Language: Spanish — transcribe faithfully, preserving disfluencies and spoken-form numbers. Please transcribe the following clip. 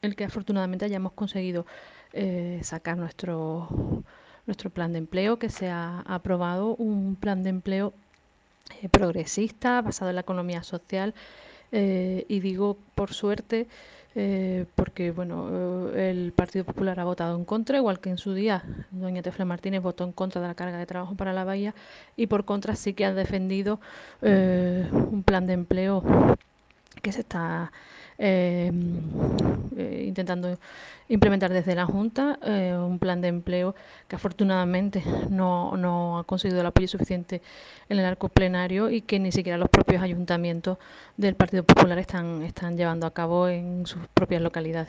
el que afortunadamente hayamos conseguido eh, sacar nuestro, nuestro plan de empleo, que se ha aprobado un plan de empleo eh, progresista, basado en la economía social. Eh, y digo por suerte, eh, porque bueno, eh, el Partido Popular ha votado en contra, igual que en su día doña Tefla Martínez votó en contra de la carga de trabajo para la bahía, y por contra sí que ha defendido eh, un plan de empleo que se está eh, eh, intentando implementar desde la Junta, eh, un plan de empleo que afortunadamente no, no ha conseguido el apoyo suficiente en el arco plenario y que ni siquiera los propios ayuntamientos del Partido Popular están, están llevando a cabo en sus propias localidades.